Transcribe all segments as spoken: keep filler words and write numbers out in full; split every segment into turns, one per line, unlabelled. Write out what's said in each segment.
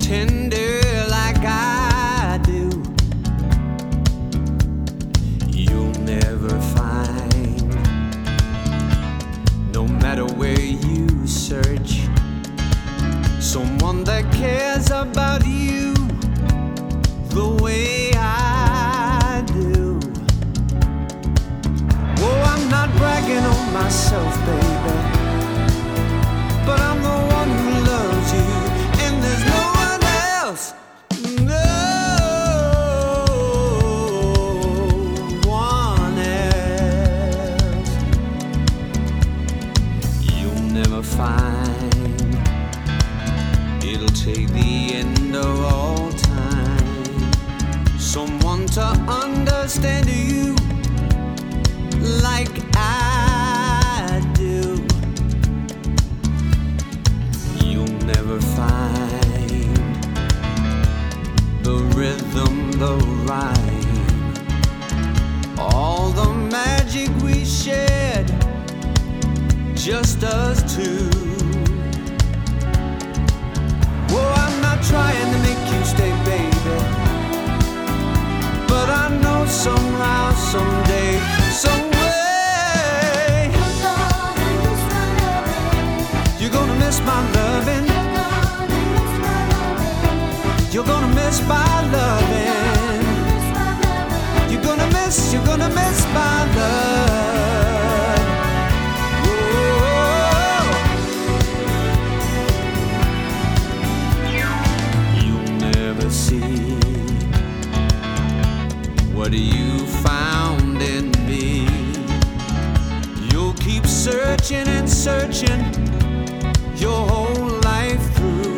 tender like I do, you'll never find, no matter where you search, someone that cares about you the way I do. Oh, I'm not bragging on myself, baby, but I'm the one who loves you, and there's no one else, no one else. You'll never find, it'll take the end of all time, someone to understand you like I do. You'll never find the rhythm, the rhyme, all the magic we shared, just us two. Oh, I'm not trying to make you stay, baby, but I know somehow, someday, some way, you're gonna miss my loving. You're gonna miss my loving. You're gonna miss, you're gonna miss my love. Whoa. You'll never see what you found in me. You'll keep searching and searching your whole life through.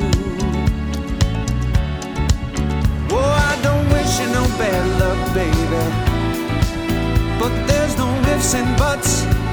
Oh, I don't wish you no bad luck, baby, but there's no ifs and buts.